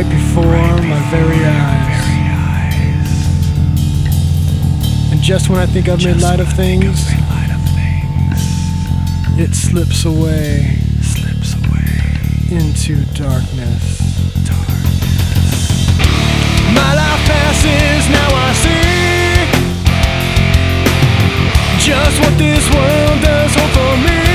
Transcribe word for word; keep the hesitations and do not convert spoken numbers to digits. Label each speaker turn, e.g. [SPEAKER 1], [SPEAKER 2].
[SPEAKER 1] right before my very eyes. And just when I think I've made light of things, it slips away, slips away into darkness. My life passes, now I see just what this world does hold for me.